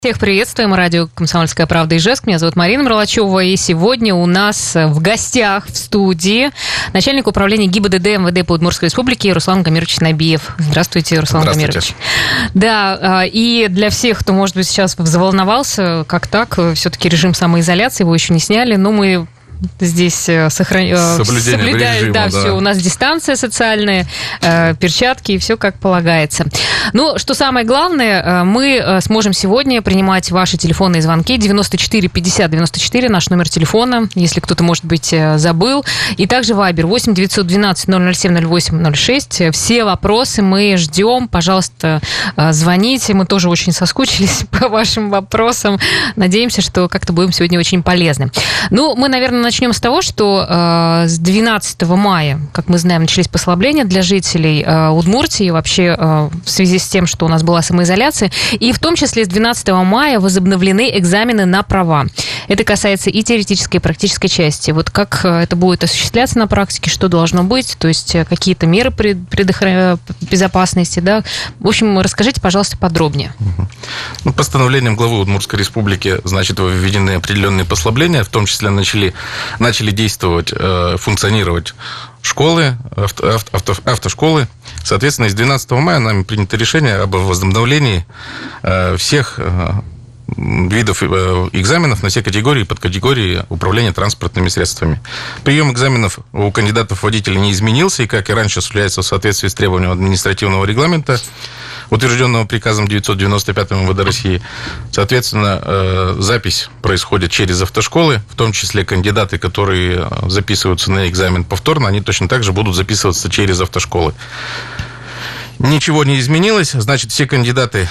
Всех приветствуем. Радио «Комсомольская правда» Ижевск. Меня зовут Марина Мролачева. И сегодня у нас в гостях в студии начальник управления ГИБДД МВД по Удмуртской республике Руслан Гамирович Набиев. Здравствуйте, Руслан Гамирович. Да, и для всех, кто, может быть, сейчас заволновался, как так, все-таки режим самоизоляции, его еще не сняли, но мы здесь соблюдают, да, все. У нас дистанция социальная, перчатки и все как полагается. Ну, что самое главное, мы сможем сегодня принимать ваши телефонные звонки. 94 50 94, наш номер телефона, если кто-то, может быть, забыл. И также Вайбер 8 912 007 08 06. Все вопросы мы ждем. Пожалуйста, звоните. Мы тоже очень соскучились по вашим вопросам. Надеемся, что как-то будем сегодня очень полезны. Ну, мы, наверное, начнем с того, что с 12 мая, как мы знаем, начались послабления для жителей Удмуртии, вообще в связи с тем, что у нас была самоизоляция, и в том числе с 12 мая возобновлены экзамены на права. Это касается и теоретической, и практической части. Вот как это будет осуществляться на практике, что должно быть, то есть какие-то меры безопасности, да? В общем, расскажите, пожалуйста, подробнее. Ну, постановлением главы Удмуртской республики, значит, введены определенные послабления, в том числе начали действовать, функционировать школы, автошколы. Соответственно, с 12 мая нами принято решение об возобновлении всех видов экзаменов на все категории и подкатегории управления транспортными средствами. Прием экзаменов у кандидатов-водителей не изменился, и, как и раньше, осуществляется в соответствии с требованием административного регламента, утвержденного приказом 995 МВД России. Соответственно, запись происходит через автошколы, в том числе кандидаты, которые записываются на экзамен повторно, они точно так же будут записываться через автошколы. Ничего не изменилось, значит, все кандидаты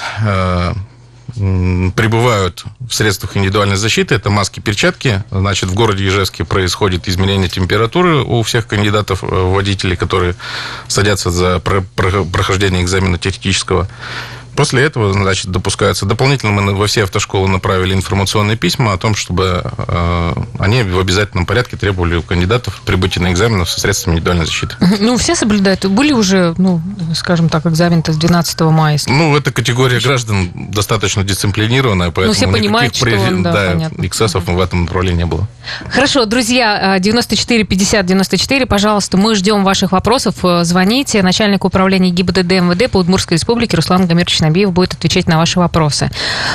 пребывают в средствах индивидуальной защиты, это маски, перчатки. Значит, в городе Ижевске происходит измерение температуры у всех кандидатов водителей, которые садятся за прохождение экзамена теоретического. После этого, значит, допускается. Дополнительно мы во все автошколы направили информационные письма о том, чтобы они в обязательном порядке требовали у кандидатов прибытия на экзамены со средствами индивидуальной защиты. Ну, все соблюдают. Были уже, скажем так, экзамены-то с 12 мая. Эта категория граждан достаточно дисциплинированная, поэтому все понимают, никаких эксцессов в этом направлении не было. Хорошо, друзья, 94 50 94, пожалуйста, мы ждем ваших вопросов. Звоните. Начальник управления ГИБДД МВД по Удмуртской республике Руслан Гамирович Набиев будет отвечать на ваши вопросы.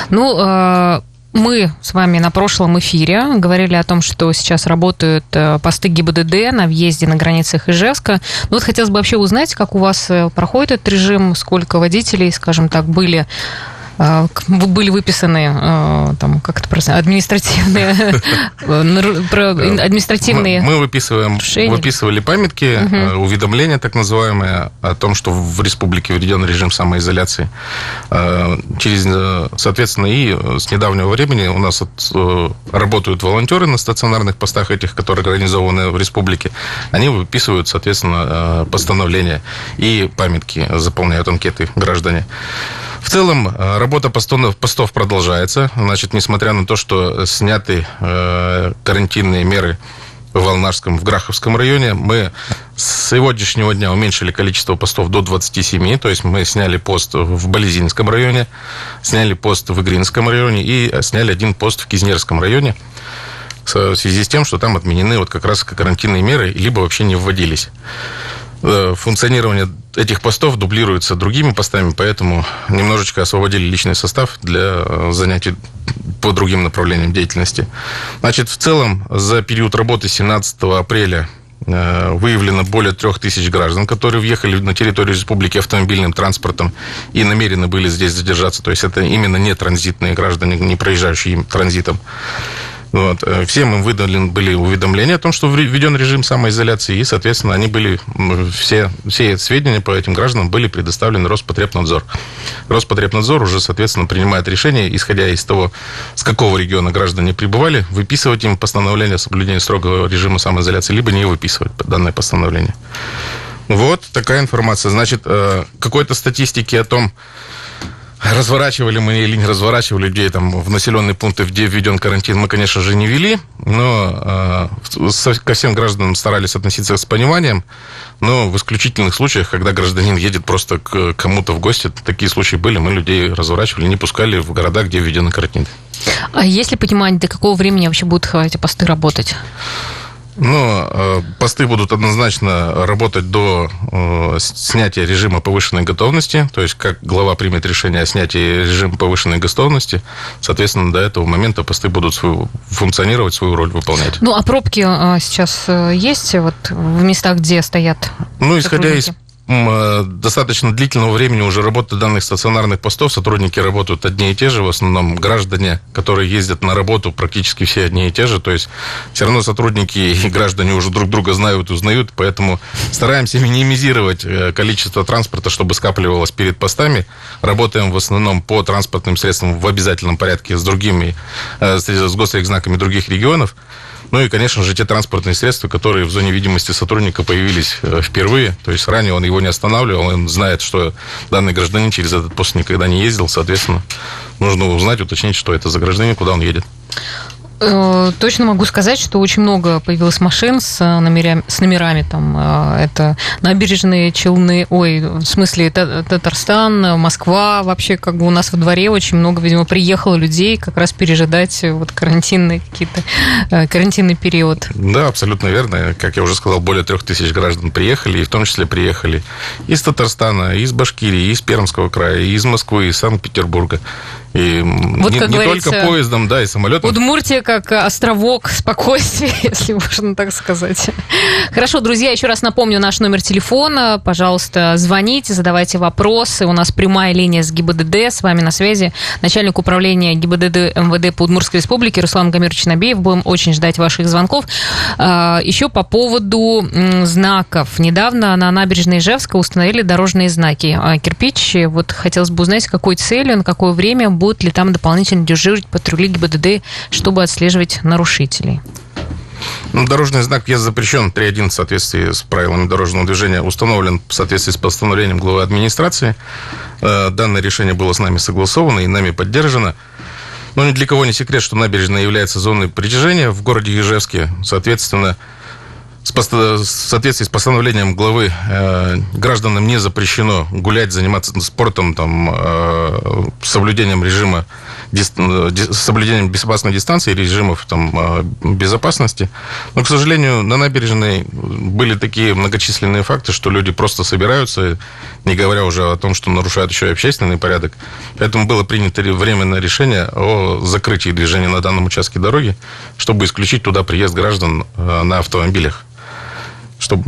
Мы с вами на прошлом эфире говорили о том, что сейчас работают посты ГИБДД на въезде на границах Ижевска. Хотелось бы вообще узнать, как у вас проходит этот режим, сколько водителей, скажем так, были выписаны административные Мы выписывали памятки, уведомления так называемые о том, что в республике введен режим самоизоляции. Соответственно, и с недавнего времени у нас работают волонтеры на стационарных постах этих, которые организованы в республике. Они выписывают, соответственно, постановления и памятки, заполняют анкеты граждане. В целом, работа постов продолжается. Значит, несмотря на то, что сняты карантинные меры в Волнарском, в Граховском районе, мы с сегодняшнего дня уменьшили количество постов до 27. То есть мы сняли пост в Болезинском районе, сняли пост в Игринском районе и сняли один пост в Кизнерском районе в связи с тем, что там отменены как раз карантинные меры, либо вообще не вводились. Функционирование этих постов дублируется другими постами, поэтому немножечко освободили личный состав для занятий по другим направлениям деятельности. Значит, в целом, за период работы 17 апреля выявлено более 3000 граждан, которые въехали на территорию республики автомобильным транспортом и намерены были здесь задержаться. То есть это именно не транзитные граждане, не проезжающие транзитом. Всем им выданы были уведомления о том, что введен режим самоизоляции, и, соответственно, они были, все сведения по этим гражданам были предоставлены Роспотребнадзор. Роспотребнадзор уже, соответственно, принимает решение, исходя из того, с какого региона граждане прибывали, выписывать им постановление о соблюдении строгого режима самоизоляции, либо не выписывать данное постановление. Вот такая информация. Значит, какой-то статистики о том, разворачивали мы или не разворачивали людей там в населенные пункты, где введен карантин, мы, конечно же, не вели, но ко всем гражданам старались относиться с пониманием, но в исключительных случаях, когда гражданин едет просто к кому-то в гости, такие случаи были, мы людей разворачивали, не пускали в города, где введен карантин. А есть ли понимание, до какого времени вообще будут эти посты работать? Но посты будут однозначно работать до снятия режима повышенной готовности. То есть, как глава примет решение о снятии режима повышенной готовности, соответственно, до этого момента посты будут функционировать, свою роль выполнять. Ну, а пробки сейчас есть вот в местах, где стоят сотрудники? Исходя из достаточно длительного времени уже работы данных стационарных постов, сотрудники работают одни и те же, в основном граждане, которые ездят на работу, практически все одни и те же, то есть все равно сотрудники и граждане уже друг друга знают, узнают, поэтому стараемся минимизировать количество транспорта, чтобы скапливалось перед постами, работаем в основном по транспортным средствам в обязательном порядке с госрегзнаками других регионов. Ну и, конечно же, те транспортные средства, которые в зоне видимости сотрудника появились впервые. То есть ранее он его не останавливал, он знает, что данный гражданин через этот пост никогда не ездил. Соответственно, нужно узнать, уточнить, что это за гражданин, куда он едет. Точно могу сказать, что очень много появилось машин с номерами там, это набережные Челны, в смысле Татарстан, Москва, вообще как бы у нас во дворе очень много, видимо, приехало людей как раз пережидать вот карантинный период. Да, абсолютно верно. Как я уже сказал, более 3000 граждан приехали, и в том числе приехали из Татарстана, из Башкирии, из Пермского края, из Москвы, из Санкт-Петербурга. И вот, не только поездом, да, и самолетом. Удмуртия как островок спокойствия, если можно так сказать. Хорошо, друзья, еще раз напомню наш номер телефона. Пожалуйста, звоните, задавайте вопросы. У нас прямая линия с ГИБДД. С вами на связи начальник управления ГИБДД МВД по Удмуртской республике Руслан Гамирович Набиев. Будем очень ждать ваших звонков. Еще по поводу знаков. Недавно на набережной Ижевска установили дорожные знаки. Кирпич, вот хотелось бы узнать, с какой целью, на какое время будут ли там дополнительно дежурить патрули ГИБДД, чтобы отслеживать нарушителей? Дорожный знак «Въезд запрещен» 3.1 в соответствии с правилами дорожного движения установлен в соответствии с постановлением главы администрации. Данное решение было с нами согласовано и нами поддержано. Но ни для кого не секрет, что набережная является зоной притяжения в городе Ижевске. Соответственно, в соответствии с постановлением главы гражданам не запрещено гулять, заниматься спортом, там, соблюдением режима, соблюдением безопасной дистанции, режимов там, безопасности. Но, к сожалению, на набережной были такие многочисленные факты, что люди просто собираются, не говоря уже о том, что нарушают еще и общественный порядок. Поэтому было принято временное решение о закрытии движения на данном участке дороги, чтобы исключить туда приезд граждан на автомобилях. Чтобы,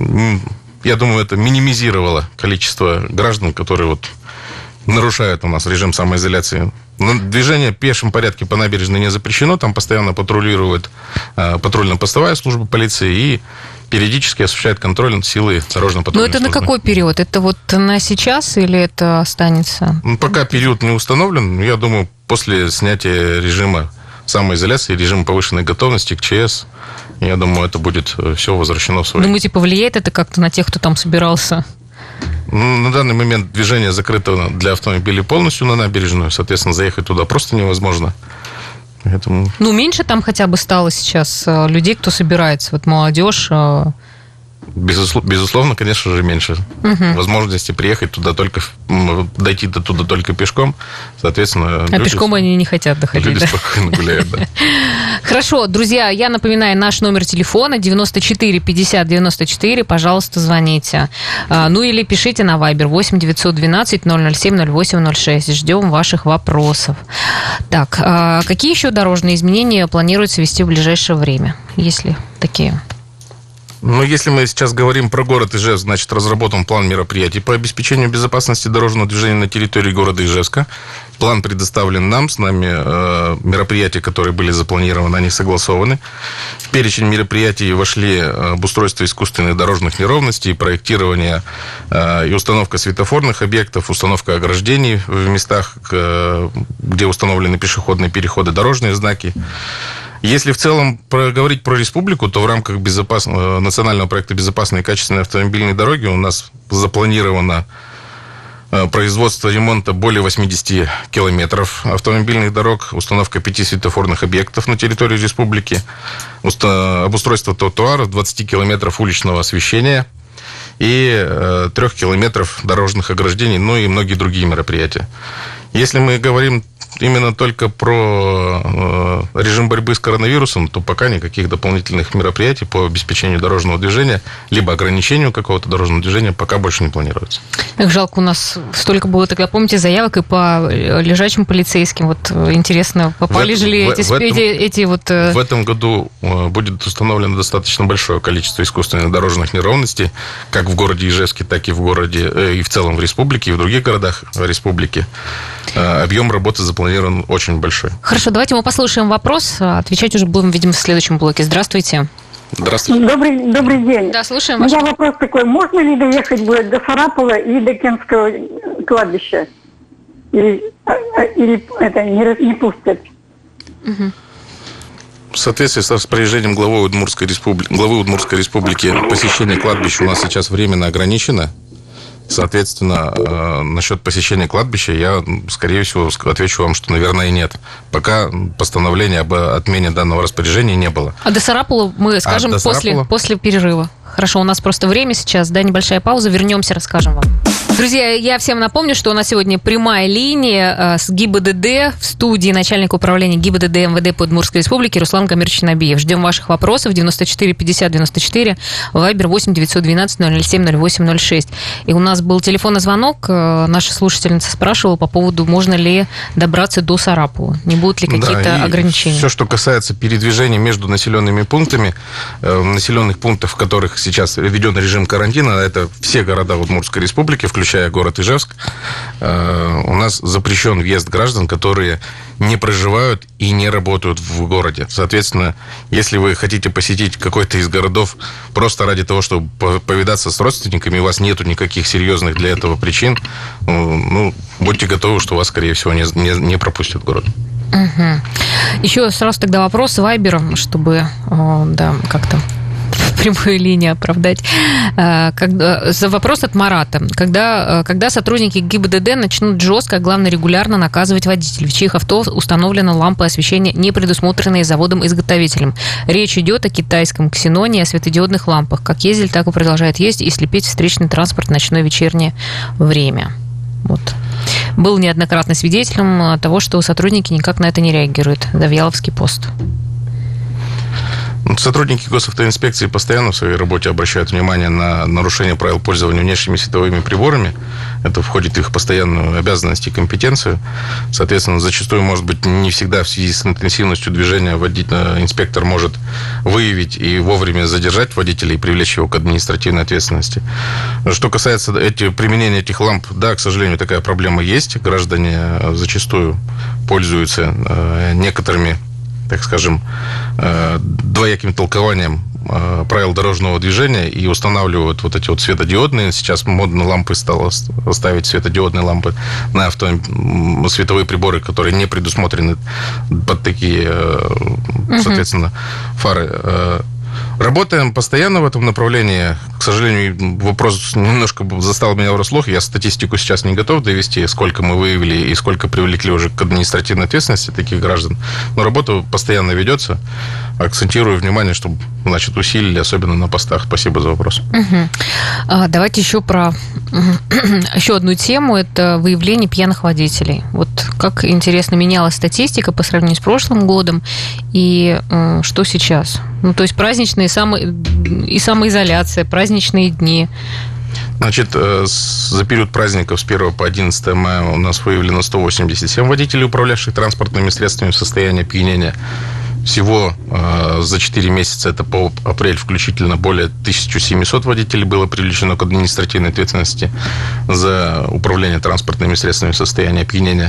я думаю, это минимизировало количество граждан, которые вот нарушают у нас режим самоизоляции. Движение в пешем порядке по набережной не запрещено, там постоянно патрулирует патрульно-постовая служба полиции и периодически осуществляет контроль силы дорожно-патрульной службы. Но это на какой период? Это вот на сейчас или это останется? Пока период не установлен, я думаю, после снятия режима самоизоляции, режима повышенной готовности к ЧС, я думаю, это будет все возвращено в свой... Думаете, повлияет это как-то на тех, кто там собирался? На данный момент движение закрыто для автомобилей полностью на набережную. Соответственно, заехать туда просто невозможно. Поэтому... меньше там хотя бы стало сейчас людей, кто собирается. Вот молодежь... Безусловно, конечно же, меньше. Возможности приехать туда только, дойти до туда только пешком. Соответственно, пешком они не хотят доходить. Люди спокойно гуляют, да. Хорошо, друзья, я напоминаю, наш номер телефона 94 50 94. Пожалуйста, звоните. Или пишите на Viber 8 912 007 08 06. Ждем ваших вопросов. Так, какие еще дорожные изменения планируется ввести в ближайшее время? Есть ли такие? Если мы сейчас говорим про город Ижевск, значит, разработан план мероприятий по обеспечению безопасности дорожного движения на территории города Ижевска. План предоставлен нам, с нами мероприятия, которые были запланированы, они согласованы. В перечень мероприятий вошли обустройство искусственных дорожных неровностей, проектирование и установка светофорных объектов, установка ограждений в местах, где установлены пешеходные переходы, дорожные знаки. Если в целом говорить про республику, то в рамках национального проекта «Безопасные и качественные автомобильные дороги» у нас запланировано производство ремонта более 80 километров автомобильных дорог, установка 5 светофорных объектов на территории республики, обустройство тротуаров, 20 километров уличного освещения и 3 километров дорожных ограждений, ну и многие другие мероприятия. Если мы говорим именно только про режим борьбы с коронавирусом, то пока никаких дополнительных мероприятий по обеспечению дорожного движения, либо ограничению какого-то дорожного движения пока больше не планируется. Эх, жалко, у нас столько было, тогда, помните, заявок и по лежачим полицейским. Вот интересно, попали же ли эти вот... В этом году будет установлено достаточно большое количество искусственных дорожных неровностей, как в городе Ижевске, так и в городе, и в целом в республике, и в других городах республики. Объем работы запланирован очень большой. Хорошо, давайте мы послушаем вопрос. Отвечать уже будем, видимо, в следующем блоке. Здравствуйте. Здравствуйте. Добрый день. Да, слушаем. У меня вопрос такой. Можно ли доехать будет до Сарапула и до Кенского кладбища? Или это не пустят? Угу. В соответствии с распоряжением главы Удмуртской республики посещение кладбища у нас сейчас временно ограничено. Соответственно, насчет посещения кладбища я, скорее всего, отвечу вам, что, наверное, нет. Пока постановления об отмене данного распоряжения не было. А до Сарапула мы скажем после перерыва. Хорошо, у нас просто время сейчас, да, небольшая пауза, вернемся, расскажем вам. Друзья, я всем напомню, что у нас сегодня прямая линия с ГИБДД в студии начальника управления ГИБДД МВД по Удмуртской республике Руслан Камирович Набиев. Ждем ваших вопросов 94 50 94, Вайбер 8 912 007 08 06. И у нас был телефонный звонок, наша слушательница спрашивала по поводу, можно ли добраться до Сарапула, не будут ли какие-то ограничения. Все, что касается передвижения между населенными пунктами, населенных пунктов, в которых сейчас введен режим карантина, это все города Удмуртской республики, включая город Ижевск, у нас запрещен въезд граждан, которые не проживают и не работают в городе. Соответственно, если вы хотите посетить какой-то из городов просто ради того, чтобы повидаться с родственниками, у вас нету никаких серьезных для этого причин, ну, будьте готовы, что вас, скорее всего, не пропустят в город. Угу. Еще сразу тогда вопрос Вайбером, чтобы как-то прямую линию оправдать. За вопрос от Марата. Когда сотрудники ГИБДД начнут жестко, а главное регулярно наказывать водителей, в чьих авто установлены лампы освещения, не предусмотренные заводом-изготовителем? Речь идет о китайском ксеноне, о светодиодных лампах. Как ездили, так и продолжают ездить и слепить встречный транспорт в ночное вечернее время. Вот. Был неоднократно свидетелем того, что сотрудники никак на это не реагируют. Завьяловский пост. Сотрудники госавтоинспекции постоянно в своей работе обращают внимание на нарушение правил пользования внешними световыми приборами. Это входит в их постоянную обязанность и компетенцию. Соответственно, зачастую, может быть, не всегда в связи с интенсивностью движения инспектор может выявить и вовремя задержать водителя и привлечь его к административной ответственности. Что касается применения этих ламп, да, к сожалению, такая проблема есть. Граждане зачастую пользуются некоторыми, так скажем, двояким толкованием правил дорожного движения и устанавливают вот эти вот светодиодные. Сейчас модно лампы стало ставить светодиодные лампы на световые приборы, которые не предусмотрены под такие, соответственно, фары. Работаем постоянно в этом направлении. К сожалению, вопрос немножко застал меня врасплох. Я статистику сейчас не готов довести, сколько мы выявили и сколько привлекли уже к административной ответственности таких граждан. Но работа постоянно ведется. Акцентирую внимание, чтобы, усилили, особенно на постах. Спасибо за вопрос. Давайте еще про еще одну тему. Это выявление пьяных водителей. Вот как интересно менялась статистика по сравнению с прошлым годом и что сейчас? То есть праздничные и самоизоляция, праздничные дни. За период праздников с 1 по 11 мая у нас выявлено 187 водителей, управлявших транспортными средствами в состоянии опьянения. Всего за 4 месяца, это по апрель включительно, более 1700 водителей было привлечено к административной ответственности за управление транспортными средствами в состоянии опьянения.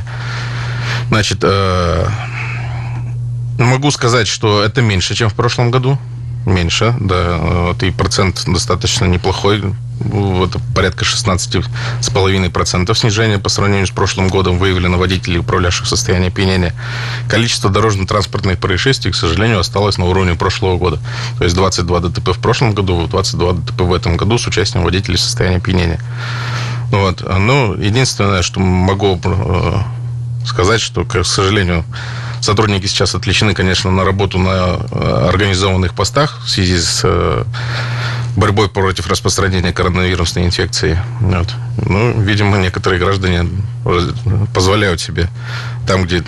Могу сказать, что это меньше, чем в прошлом году. Меньше, да. И процент достаточно неплохой. Это порядка 16,5% снижения по сравнению с прошлым годом выявлено водителей, управлявших в состоянии опьянения. Количество дорожно-транспортных происшествий, к сожалению, осталось на уровне прошлого года. То есть 22 ДТП в прошлом году, 22 ДТП в этом году с участием водителей в состоянии опьянения. Вот. Но единственное, что могу сказать, что, к сожалению, сотрудники сейчас отвлечены, конечно, на работу на организованных постах в связи с борьбой против распространения коронавирусной инфекции. Вот. Ну, видимо, некоторые граждане позволяют себе там, где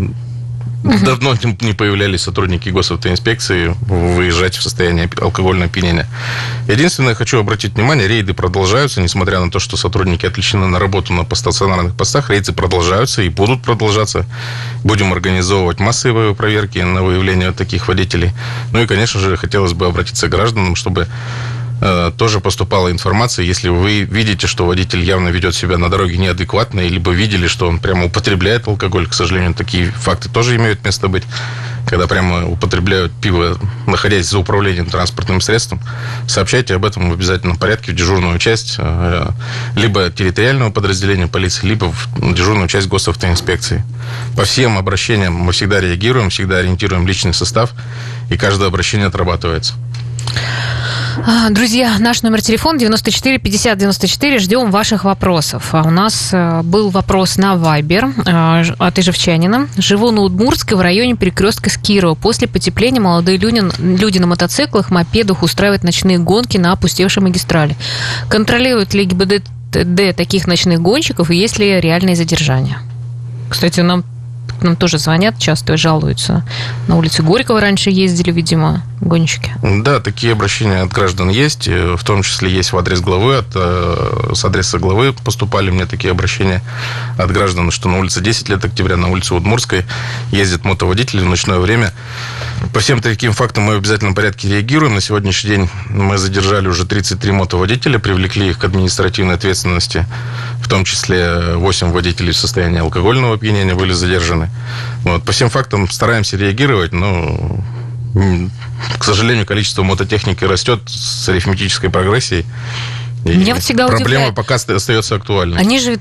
давно не появлялись сотрудники госавтоинспекции, выезжать в состоянии алкогольного опьянения. Единственное, хочу обратить внимание, рейды продолжаются, несмотря на то, что сотрудники отвлечены на работу на стационарных постах, рейды продолжаются и будут продолжаться. Будем организовывать массовые проверки на выявление таких водителей. Ну и, конечно же, хотелось бы обратиться к гражданам, чтобы тоже поступала информация, если вы видите, что водитель явно ведет себя на дороге неадекватно, либо видели, что он прямо употребляет алкоголь. К сожалению, такие факты тоже имеют место быть, когда прямо употребляют пиво, находясь за управлением транспортным средством. Сообщайте об этом в обязательном порядке в дежурную часть либо территориального подразделения полиции, либо в дежурную часть госавтоинспекции. По всем обращениям мы всегда реагируем, всегда ориентируем личный состав, и каждое обращение отрабатывается. Друзья, наш номер телефона 94 50 94. Ждем ваших вопросов. У нас был вопрос на Viber от ижевчанина. Живу на Удмуртской в районе перекрестка с Кирова. После потепления молодые люди на мотоциклах, мопедах устраивают ночные гонки на опустевшей магистрали. Контролирует ли ГИБДД таких ночных гонщиков и есть ли реальные задержания? Кстати, нам тоже звонят часто и жалуются. На улице Горького раньше ездили, видимо, гонщики. Да, такие обращения от граждан есть. В том числе есть в адрес главы. С адреса главы поступали мне такие обращения от граждан, что на улице 10 лет октября, на улице Удмуртской ездят мотоводители в ночное время. По всем таким фактам мы в обязательном порядке реагируем. На сегодняшний день мы задержали уже 33 мотоводителя, привлекли их к административной ответственности. В том числе 8 водителей в состоянии алкогольного опьянения были задержаны. Вот. По всем фактам стараемся реагировать, но, к сожалению, количество мототехники растет с арифметической прогрессией. Меня вот всегда проблема удивляет. Пока остается актуальной. Они же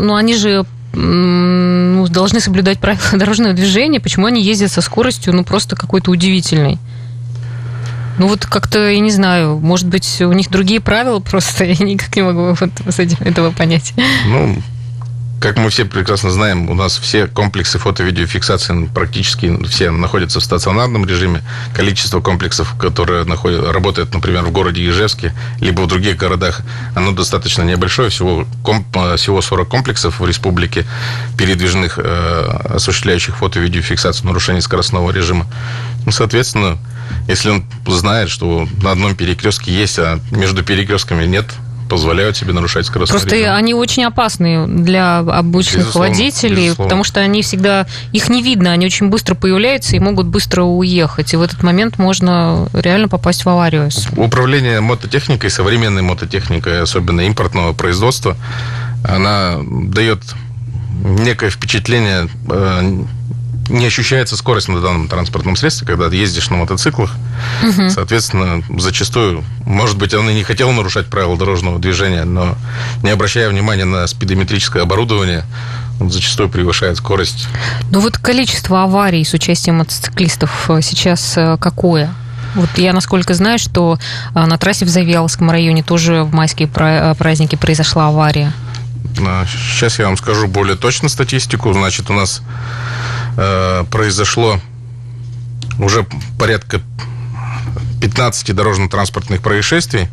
должны соблюдать правила дорожного движения. Почему они ездят со скоростью, просто какой-то удивительной? Вот как-то, я не знаю, может быть, у них другие правила просто, я никак не могу этого понять. Как мы все прекрасно знаем, у нас все комплексы фото-видеофиксации практически все находятся в стационарном режиме. Количество комплексов, которые работают, например, в городе Ижевске, либо в других городах, оно достаточно небольшое. Всего 40 комплексов в республике передвижных, осуществляющих фото-видеофиксацию нарушений скоростного режима. Соответственно, если он знает, что на одном перекрестке есть, а между перекрестками нет, позволяют себе нарушать скоростной режим. Просто они очень опасны для обычных водителей, потому что они всегда, их не видно, они очень быстро появляются и могут быстро уехать. И в этот момент можно реально попасть в аварию. Управление мототехникой, современной мототехникой, особенно импортного производства, она дает некое впечатление, не ощущается скорость на данном транспортном средстве, когда ты ездишь на мотоциклах. Угу. Соответственно, зачастую, может быть, он и не хотел нарушать правила дорожного движения, но не обращая внимания на спидометрическое оборудование, он зачастую превышает скорость. Количество аварий с участием мотоциклистов сейчас какое? Я, насколько знаю, что на трассе в Завьяловском районе тоже в майские праздники произошла авария. Сейчас я вам скажу более точно статистику. Значит, у нас произошло уже порядка 15 дорожно-транспортных происшествий.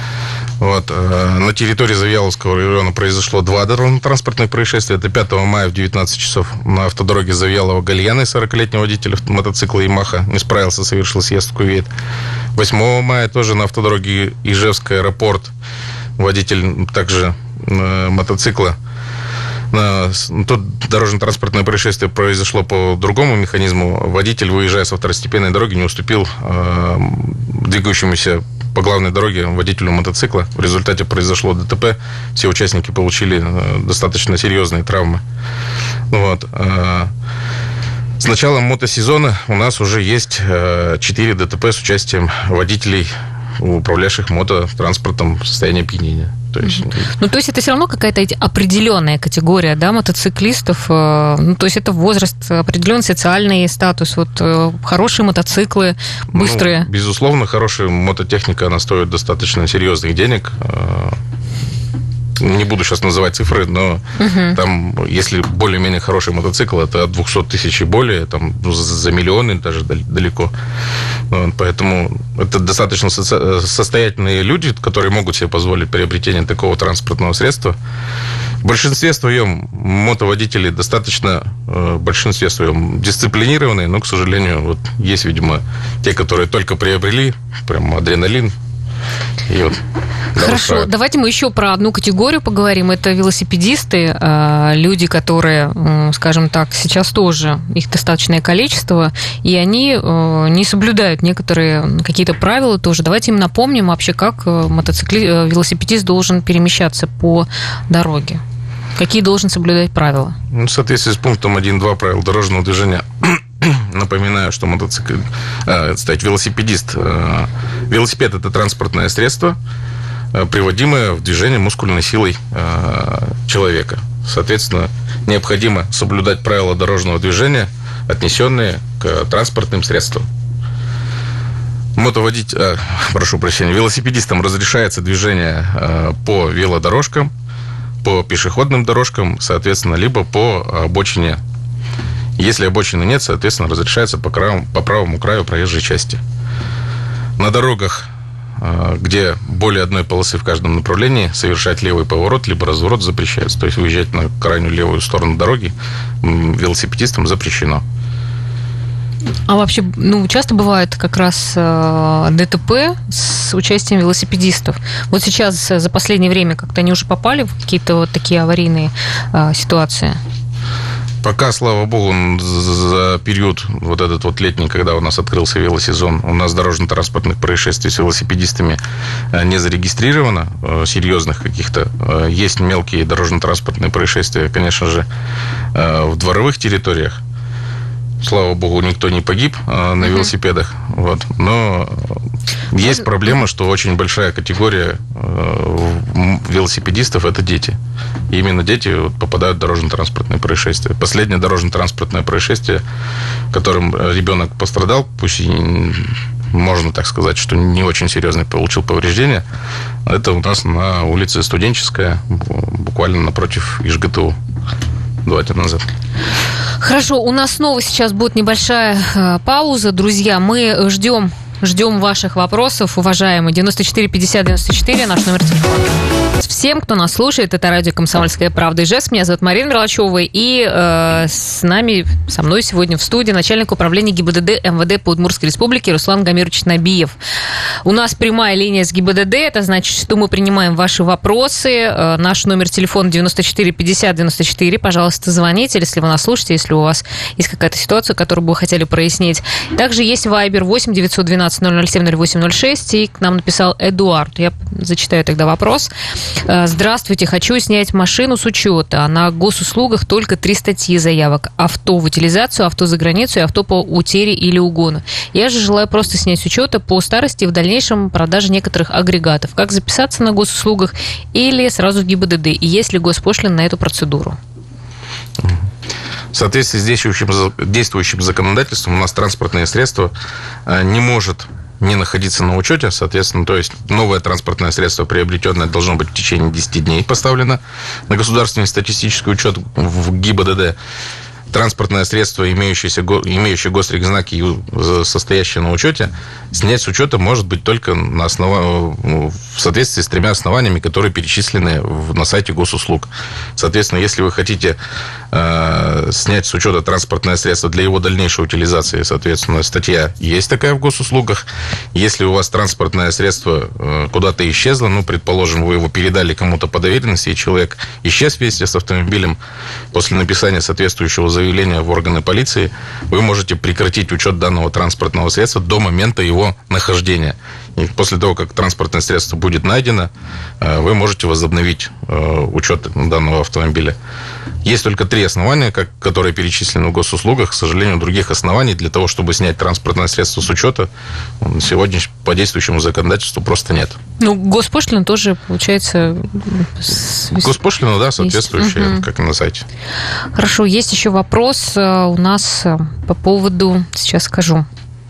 На территории Завьяловского района произошло 2 дорожно-транспортных происшествия. Это 5 мая в 19 часов на автодороге Завьялова-Гальяны 40-летний водитель мотоцикла «Ямаха» не справился, совершил съезд в кювет. 8 мая тоже на автодороге Ижевский аэропорт водитель также мотоцикла. Тут дорожно-транспортное происшествие произошло по другому механизму. Водитель, выезжая со второстепенной дороги, не уступил двигающемуся по главной дороге водителю мотоцикла. В результате произошло ДТП. Все участники получили достаточно серьезные травмы. С началом мотосезона у нас уже есть 4 ДТП с участием водителей, управлявших мототранспортом в состоянии опьянения. То есть это все равно какая-то определенная категория, да, мотоциклистов. То есть это возраст, определенный социальный статус. Хорошие мотоциклы, быстрые. Безусловно, хорошая мототехника, она стоит достаточно серьезных денег. не буду сейчас называть цифры, но там, если более-менее хороший мотоцикл, это от 200 тысяч и более, там за миллионы даже далеко. Вот, поэтому это достаточно состоятельные люди, которые могут себе позволить приобретение такого транспортного средства. В большинстве своем мотоводители достаточно, в большинстве своем дисциплинированные, но, к сожалению, вот есть, видимо, те, которые только приобрели, прям адреналин. И вот, хорошо, давайте мы еще про одну категорию поговорим. Это велосипедисты, люди, которые, скажем так, сейчас тоже их достаточное количество, и они не соблюдают некоторые какие-то правила тоже. Давайте им напомним вообще, как велосипедист должен перемещаться по дороге. Какие должен соблюдать правила? В соответствии с пунктом 1.2 правил дорожного движения напоминаю, что велосипедист. Велосипед – это транспортное средство, приводимое в движение мускульной силой человека. Соответственно, необходимо соблюдать правила дорожного движения, отнесенные к транспортным средствам. Велосипедистам разрешается движение по велодорожкам, по пешеходным дорожкам, соответственно, либо по обочине. Если обочины нет, соответственно, разрешается по правому краю проезжей части. На дорогах, где более одной полосы в каждом направлении, совершать левый поворот либо разворот запрещается. То есть выезжать на крайнюю левую сторону дороги велосипедистам запрещено. А вообще, часто бывает как раз ДТП с участием велосипедистов. Вот сейчас за последнее время как-то они уже попали в какие-то вот такие аварийные ситуации? Пока, слава богу, за период вот этот вот летний, когда у нас открылся велосезон, у нас дорожно-транспортных происшествий с велосипедистами не зарегистрировано, серьезных каких-то. Есть мелкие дорожно-транспортные происшествия, конечно же, в дворовых территориях. Слава богу, никто не погиб на велосипедах. Вот. Но есть проблема, что очень большая категория велосипедистов – это дети. И именно дети попадают в дорожно-транспортные происшествия. Последнее дорожно-транспортное происшествие, в котором ребенок пострадал, пусть и можно так сказать, что не очень серьезно получил повреждения, это у нас на улице Студенческая, буквально напротив ИЖГТУ 2 дня назад. Хорошо, у нас снова сейчас будет небольшая пауза. Друзья, мы ждем ваших вопросов, уважаемые. 94 50 94, наш номер телефона. Всем, кто нас слушает, это радио «Комсомольская правда» Ижевск. Меня зовут Марина Мерлачева, и со мной сегодня в студии начальник управления ГИБДД МВД по Удмуртской республике Руслан Гамирович Набиев. У нас прямая линия с ГИБДД, это значит, что мы принимаем ваши вопросы. Наш номер телефона 94 50 94. Пожалуйста, звоните, если вы нас слушаете, если у вас есть какая-то ситуация, которую бы вы хотели прояснить. Также есть Viber 8 912 007 0806, и к нам написал Эдуард. Я зачитаю тогда вопрос. Здравствуйте, хочу снять машину с учета. На госуслугах только 3 статьи заявок. Авто в утилизацию, авто за границу и авто по утере или угону. Я же желаю просто снять с учета по старости и в дальнейшем продаже некоторых агрегатов. Как записаться на госуслугах или сразу в ГИБДД? И есть ли госпошлина на эту процедуру? В соответствии с действующим законодательством у нас транспортное средство не может не находиться на учете, соответственно, то есть новое транспортное средство, приобретенное, должно быть в течение 10 дней поставлено на государственный статистический учет в ГИБДД. Транспортное средство, имеющее госрегзнаки и состоящее на учете, снять с учета может быть только в соответствии с 3 основаниями, которые перечислены на сайте госуслуг. Соответственно, если вы хотите снять с учета транспортное средство для его дальнейшей утилизации, соответственно, статья есть такая в госуслугах. Если у вас транспортное средство куда-то исчезло, предположим, вы его передали кому-то по доверенности, и человек исчез вместе с автомобилем, после написания соответствующего заявления в органы полиции, вы можете прекратить учет данного транспортного средства до момента его нахождения. И после того, как транспортное средство будет найдено, вы можете возобновить учет данного автомобиля. Есть только 3 основания, которые перечислены в госуслугах. К сожалению, других оснований для того, чтобы снять транспортное средство с учета, сегодня по действующему законодательству просто нет. Госпошлина тоже, получается... Госпошлина, да, соответствующая, есть. Как и на сайте. Хорошо, есть еще вопрос у нас по поводу... Сейчас скажу.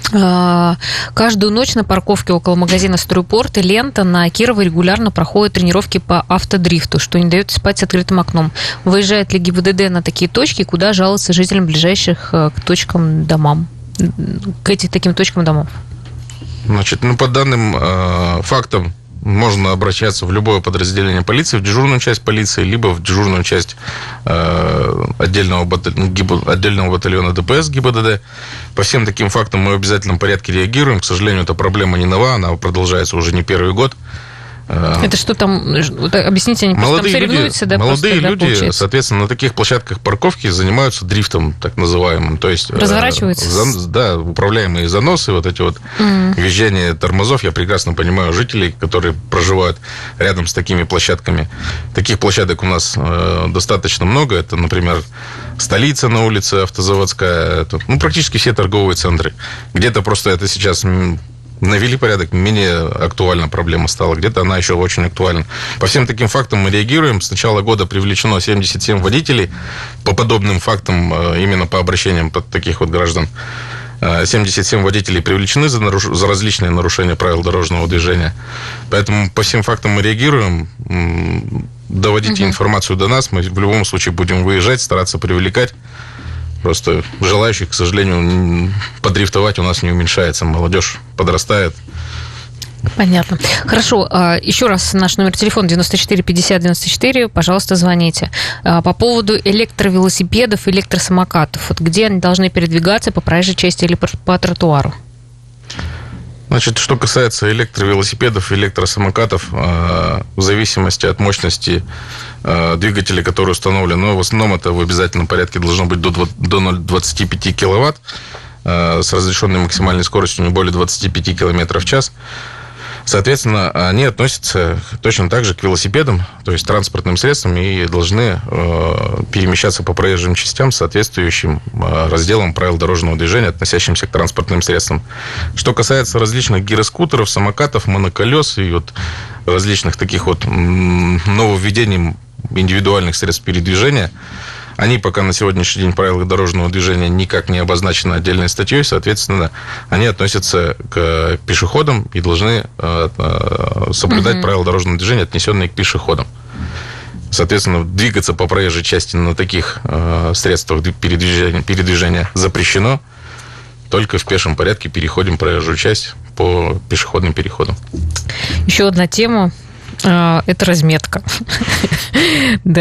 Каждую ночь на парковке около магазина «Стройпорт» и «Лента» на Кирова регулярно проходят тренировки по автодрифту, что не дает спать с открытым окном. Выезжает ли ГИБДД на такие точки, куда жаловаться жителям ближайших к точкам домам, таким точкам домов? Значит, по данным фактам можно обращаться в любое подразделение полиции, в дежурную часть полиции, либо в дежурную часть отдельного батальона ДПС ГИБДД. По всем таким фактам мы в обязательном порядке реагируем. К сожалению, эта проблема не нова, она продолжается уже не первый год. Это что там, объясните, они просто там соревнуются, да? Молодые люди, соответственно, на таких площадках парковки занимаются дрифтом, так называемым. То есть, разворачиваются? Да, управляемые заносы, вот эти вот визжания тормозов. Я прекрасно понимаю жителей, которые проживают рядом с такими площадками. Таких площадок у нас достаточно много. Это, например, Столица на улице Автозаводская. Это, практически все торговые центры. Где-то просто это сейчас навели порядок, менее актуальна проблема стала. Где-то она еще очень актуальна. По всем таким фактам мы реагируем. С начала года привлечено 77 водителей по подобным фактам, именно по обращениям таких вот граждан. 77 водителей привлечены за различные нарушения правил дорожного движения. Поэтому по всем фактам мы реагируем. Доводите информацию до нас. Мы в любом случае будем выезжать, стараться привлекать. Просто желающих, к сожалению, подрифтовать у нас не уменьшается. Молодежь подрастает. Понятно. Хорошо. Еще раз наш номер телефона 94 50 94. Пожалуйста, звоните. По поводу электровелосипедов, электросамокатов. Вот где они должны передвигаться, по проезжей части или по тротуару? Значит, что касается электровелосипедов, электросамокатов, в зависимости от мощности двигателя, который установлен, но в основном это в обязательном порядке должно быть до 0,25 киловатт с разрешенной максимальной скоростью не более 25 км в час. Соответственно, они относятся точно так же к велосипедам, то есть транспортным средствам, и должны перемещаться по проезжим частям с соответствующим разделом правил дорожного движения, относящимся к транспортным средствам. Что касается различных гироскутеров, самокатов, моноколес и вот различных таких вот нововведений индивидуальных средств передвижения, они пока на сегодняшний день в правилах дорожного движения никак не обозначены отдельной статьей, соответственно, они относятся к пешеходам и должны соблюдать правила дорожного движения, отнесенные к пешеходам. Соответственно, двигаться по проезжей части на таких средствах передвижения запрещено. Только в пешем порядке переходим проезжую часть по пешеходным переходам. Еще одна тема. Это разметка. Да.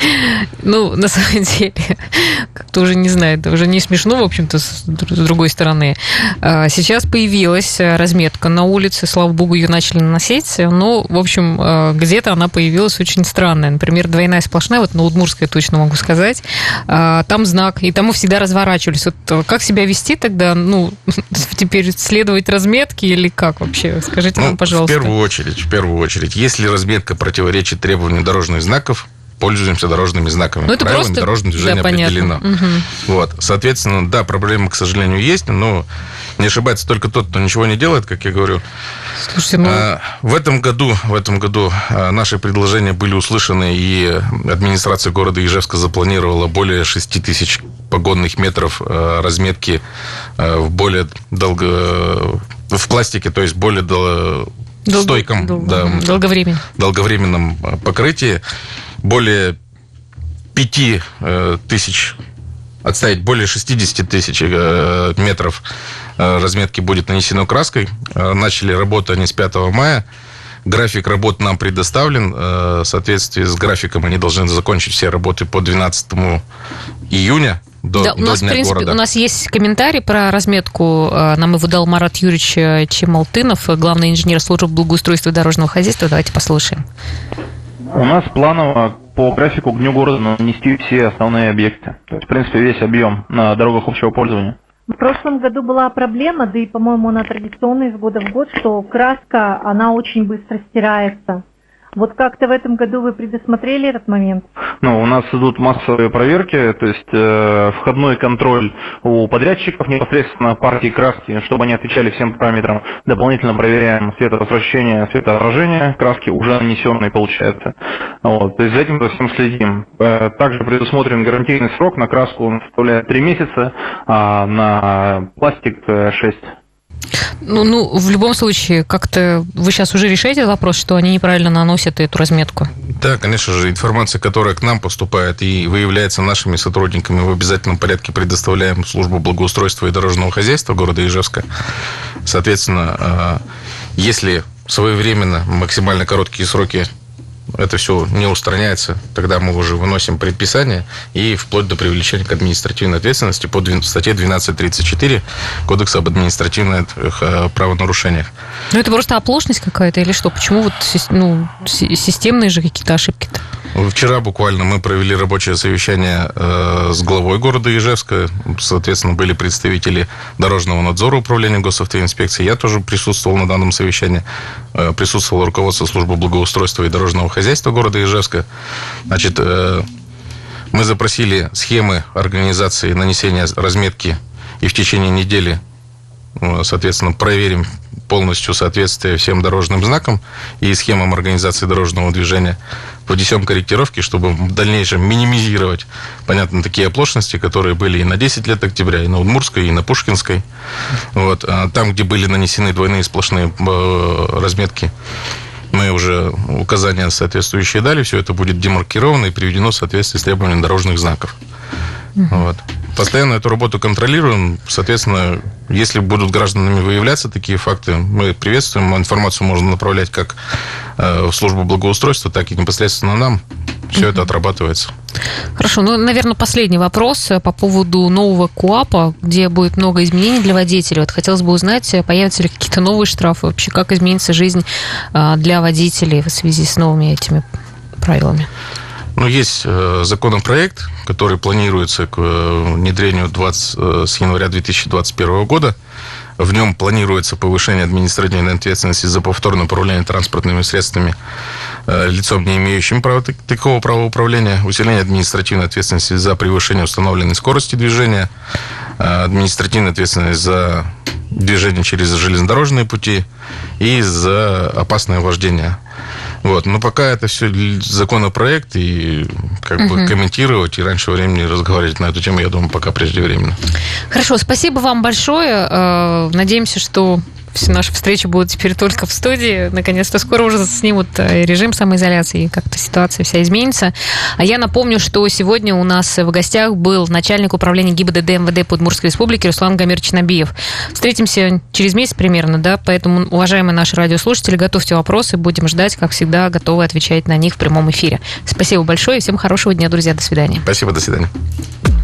На самом деле, как-то уже не знаю, это уже не смешно, в общем-то, с другой стороны. Сейчас появилась разметка на улице, слава богу, ее начали наносить, но, в общем, где-то она появилась очень странная. Например, двойная сплошная, вот на Удмуртской точно могу сказать, там знак, и там мы всегда разворачивались. Вот как себя вести тогда, теперь следовать разметке или как вообще? Скажите нам, пожалуйста. В первую очередь, если разметка противоречит требованиям дорожных знаков, пользуемся дорожными знаками. Это правилами просто дорожного движения определено. Вот. Соответственно, да, проблема, к сожалению, есть, но не ошибается только тот, кто ничего не делает, как я говорю. Слушайте, в этом году наши предложения были услышаны, и администрация города Ижевска запланировала более 6 тысяч погонных метров разметки в пластике, то есть более стойком, долговременном покрытии. Более 5 тысяч, отставить более 60 тысяч метров разметки будет нанесено краской. Начали работу они с 5 мая. График работ нам предоставлен. В соответствии с графиком они должны закончить все работы по 12 июня. До у нас, Дня в принципе, города. У нас есть комментарий про разметку. Нам его дал Марат Юрьевич Чемалтынов, главный инженер службы благоустройства и дорожного хозяйства. Давайте послушаем. У нас планово по графику к Дню города нанести все основные объекты. То есть, в принципе, весь объем на дорогах общего пользования. В прошлом году была проблема, да и, по-моему, она традиционная из года в год, что краска, она очень быстро стирается. Вот как-то в этом году вы предусмотрели этот момент? У нас идут массовые проверки, то есть входной контроль у подрядчиков, непосредственно партии краски, чтобы они отвечали всем параметрам. Дополнительно проверяем световозвращение, светоотражение краски, уже нанесенной получается. Вот, то есть за этим за всем следим. Также предусмотрен гарантийный срок, на краску он составляет 3 месяца, а на пластик 6. Ну, в любом случае, как-то вы сейчас уже решаете этот вопрос, что они неправильно наносят эту разметку? Да, конечно же, информация, которая к нам поступает и выявляется нашими сотрудниками, в обязательном порядке предоставляем в службу благоустройства и дорожного хозяйства города Ижевска. Соответственно, если своевременно, максимально короткие сроки, это все не устраняется, тогда мы уже выносим предписание и вплоть до привлечения к административной ответственности по статье 1234 Кодекса об административных правонарушениях. Ну, это просто оплошность какая-то или что? Почему вот системные же какие-то ошибки-то? Вчера буквально мы провели рабочее совещание с главой города Ижевска. Соответственно, были представители Дорожного надзора Управления госавтоинспекции. Я тоже присутствовал на данном совещании. Присутствовало руководство службы благоустройства и дорожного хозяйства города Ижевска. Значит, мы запросили схемы организации нанесения разметки и в течение недели, соответственно, проверим полностью соответствие всем дорожным знакам и схемам организации дорожного движения. Внесем корректировки, чтобы в дальнейшем минимизировать, понятно, такие оплошности, которые были и на 10 лет октября, и на Удмуртской, и на Пушкинской. Вот. А там, где были нанесены двойные сплошные разметки, мы уже указания соответствующие дали, все это будет демаркировано и приведено в соответствии с требованиями дорожных знаков. Вот. Постоянно эту работу контролируем. Соответственно, если будут гражданами выявляться такие факты, мы приветствуем. Информацию можно направлять как в службу благоустройства, так и непосредственно нам. Все это отрабатывается. Хорошо. Ну, наверное, последний вопрос по поводу нового КоАПа, где будет много изменений для водителей. Вот хотелось бы узнать, появятся ли какие-то новые штрафы, вообще как изменится жизнь для водителей в связи с новыми этими правилами? Ну, есть законопроект, который планируется к внедрению с января 2021 года. В нем планируется повышение административной ответственности за повторное управление транспортными средствами лицом, не имеющим такого права управления, усиление административной ответственности за превышение установленной скорости движения, административная ответственность за движение через железнодорожные пути и за опасное вождение. Вот. Но пока это все законопроект, и как бы комментировать и раньше времени разговаривать на эту тему, я думаю, пока преждевременно. Хорошо, спасибо вам большое. Надеемся, что все наши встречи будут теперь только в студии. Наконец-то скоро уже снимут режим самоизоляции, и как-то ситуация вся изменится. А я напомню, что сегодня у нас в гостях был начальник управления ГИБДД МВД по Удмуртской республике Руслан Гамирович Набиев. Встретимся через месяц примерно, да? Поэтому, уважаемые наши радиослушатели, готовьте вопросы, будем ждать, как всегда, готовы отвечать на них в прямом эфире. Спасибо большое и всем хорошего дня, друзья. До свидания. Спасибо, до свидания.